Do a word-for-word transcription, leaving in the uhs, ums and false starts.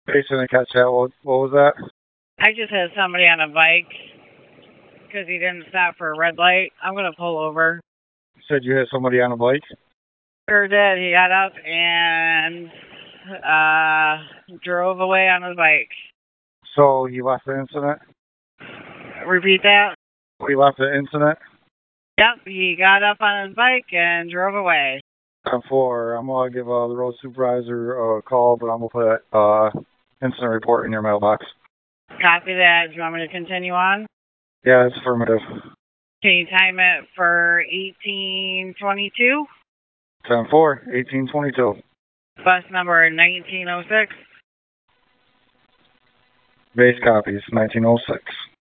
Base didn't catch that. What, what was that? I just had somebody on a bike because he didn't stop for a red light. I'm going to pull over. You said you hit somebody on a bike? Sure did. He got up and uh, drove away on his bike. So he left the incident? Repeat that? He left the incident? Yep, he got up on his bike and drove away. ten four, I'm going to give uh, the road supervisor a call, but I'm going to put uh incident report in your mailbox. Copy that. Do you want me to continue on? Yeah, it's affirmative. Can you time it for eighteen twenty-two? ten four, eighteen twenty-two. Bus number nineteen oh six. Base copies, nineteen oh six.